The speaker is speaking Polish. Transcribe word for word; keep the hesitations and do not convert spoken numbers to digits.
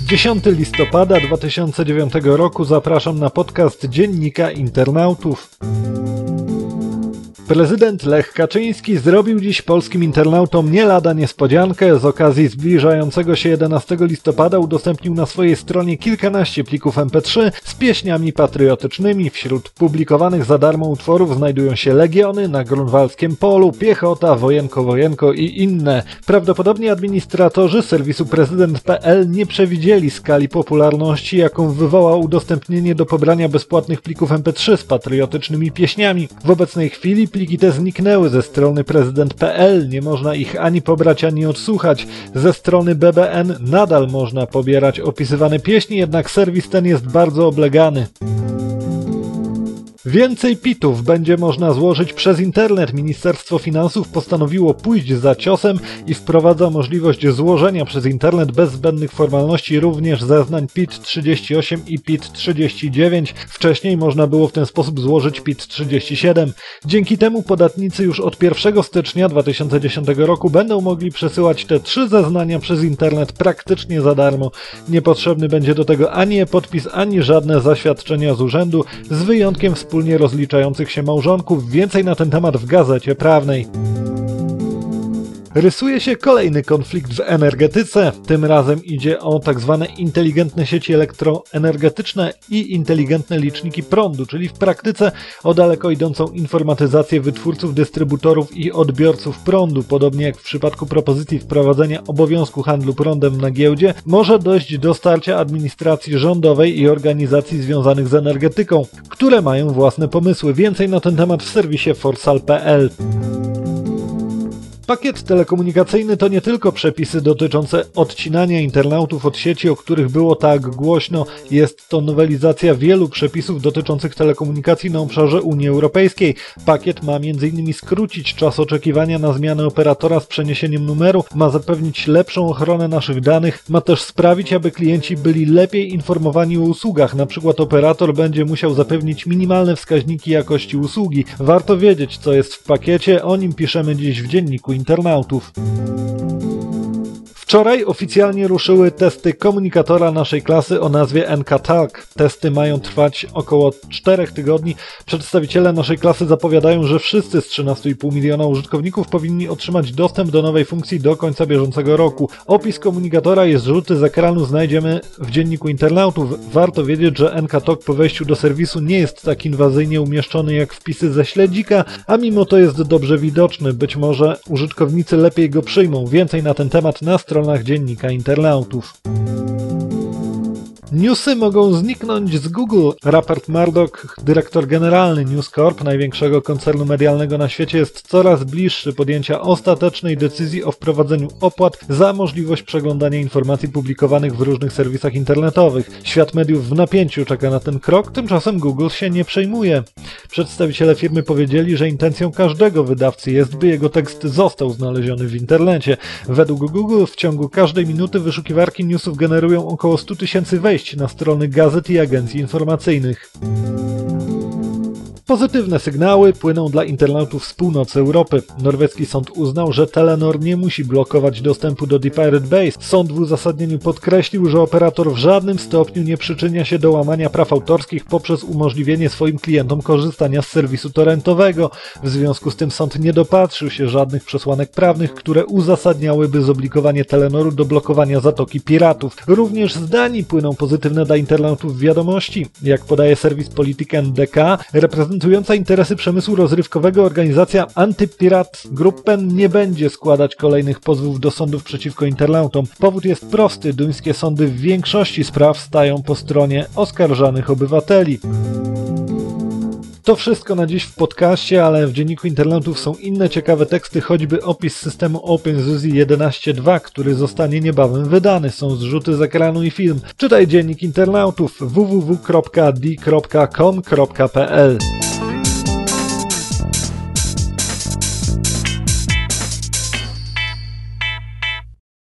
dziesiątego listopada dwa tysiące dziewiątego roku zapraszam na podcast Dziennika Internautów. Prezydent Lech Kaczyński zrobił dziś polskim internautom nie lada niespodziankę. Z okazji zbliżającego się jedenastego listopada udostępnił na swojej stronie kilkanaście plików em pe trzy z pieśniami patriotycznymi. Wśród publikowanych za darmo utworów znajdują się Legiony, Na Grunwaldzkiem Polu, Piechota, Wojenko, Wojenko i inne. Prawdopodobnie administratorzy serwisu prezydent kropka pe el nie przewidzieli skali popularności, jaką wywołało udostępnienie do pobrania bezpłatnych plików em pe trzy z patriotycznymi pieśniami. W obecnej chwili pliki te zniknęły ze strony prezydent kropka pe el, nie można ich ani pobrać, ani odsłuchać. Ze strony be be en nadal można pobierać opisywane pieśni, jednak serwis ten jest bardzo oblegany. Więcej pitów będzie można złożyć przez internet. Ministerstwo Finansów postanowiło pójść za ciosem i wprowadza możliwość złożenia przez internet bez zbędnych formalności również zeznań pit trzydzieści osiem i pit trzydzieści dziewięć. Wcześniej można było w ten sposób złożyć pit trzydzieści siedem. Dzięki temu podatnicy już od pierwszego stycznia dwa tysiące dziesiątego roku będą mogli przesyłać te trzy zeznania przez internet praktycznie za darmo. Niepotrzebny będzie do tego ani e-podpis, ani żadne zaświadczenia z urzędu, z wyjątkiem wspólnie rozliczających się małżonków. Więcej na ten temat w Gazecie Prawnej. Rysuje się kolejny konflikt w energetyce. Tym razem idzie o tak zwane inteligentne sieci elektroenergetyczne i inteligentne liczniki prądu, czyli w praktyce o daleko idącą informatyzację wytwórców, dystrybutorów i odbiorców prądu. Podobnie jak w przypadku propozycji wprowadzenia obowiązku handlu prądem na giełdzie, może dojść do starcia administracji rządowej i organizacji związanych z energetyką, które mają własne pomysły. Więcej na ten temat w serwisie forsal kropka pe el. Pakiet telekomunikacyjny to nie tylko przepisy dotyczące odcinania internautów od sieci, o których było tak głośno. Jest to nowelizacja wielu przepisów dotyczących telekomunikacji na obszarze Unii Europejskiej. Pakiet ma między innymi skrócić czas oczekiwania na zmianę operatora z przeniesieniem numeru, ma zapewnić lepszą ochronę naszych danych, ma też sprawić, aby klienci byli lepiej informowani o usługach. Na przykład operator będzie musiał zapewnić minimalne wskaźniki jakości usługi. Warto wiedzieć, co jest w pakiecie, o nim piszemy dziś w Dzienniku Internautów. Wczoraj oficjalnie ruszyły testy komunikatora naszej klasy o nazwie N K Talk. Testy mają trwać około czterech tygodni. Przedstawiciele naszej klasy zapowiadają, że wszyscy z trzynastu i pół miliona użytkowników powinni otrzymać dostęp do nowej funkcji do końca bieżącego roku. Opis komunikatora i zrzuty z ekranu znajdziemy w Dzienniku Internautów. Warto wiedzieć, że N K Talk po wejściu do serwisu nie jest tak inwazyjnie umieszczony jak wpisy ze śledzika, a mimo to jest dobrze widoczny. Być może użytkownicy lepiej go przyjmą. Więcej na ten temat na stronie Dziennika Internautów. Newsy mogą zniknąć z Google. Rupert Murdoch, dyrektor generalny News Corp, największego koncernu medialnego na świecie, jest coraz bliższy podjęcia ostatecznej decyzji o wprowadzeniu opłat za możliwość przeglądania informacji publikowanych w różnych serwisach internetowych. Świat mediów w napięciu czeka na ten krok, tymczasem Google się nie przejmuje. Przedstawiciele firmy powiedzieli, że intencją każdego wydawcy jest, by jego tekst został znaleziony w internecie. Według Google w ciągu każdej minuty wyszukiwarki newsów generują około stu tysięcy wejść na strony gazet i agencji informacyjnych. Pozytywne sygnały płyną dla internautów z północy Europy. Norweski sąd uznał, że Telenor nie musi blokować dostępu do The Pirate Bay. Sąd w uzasadnieniu podkreślił, że operator w żadnym stopniu nie przyczynia się do łamania praw autorskich poprzez umożliwienie swoim klientom korzystania z serwisu torrentowego. W związku z tym sąd nie dopatrzył się żadnych przesłanek prawnych, które uzasadniałyby zobligowanie Telenoru do blokowania Zatoki Piratów. Również z Danii płyną pozytywne dla internautów wiadomości. Jak podaje serwis Polityk N D K, reprezentująca interesy przemysłu rozrywkowego organizacja Anti-Pirat-Gruppen nie będzie składać kolejnych pozwów do sądów przeciwko internautom. Powód jest prosty. Duńskie sądy w większości spraw stają po stronie oskarżanych obywateli. To wszystko na dziś w podcaście, ale w Dzienniku Internautów są inne ciekawe teksty, choćby opis systemu OpenSUSE jedenaście kropka dwa, który zostanie niebawem wydany. Są zrzuty z ekranu i film. Czytaj Dziennik Internautów w w w kropka d kropka com kropka p l.